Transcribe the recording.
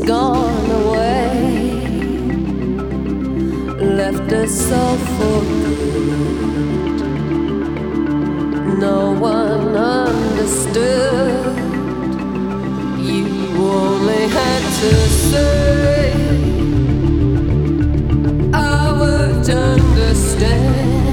gone away, left us all for good. No one understood. You only had to say, I would understand.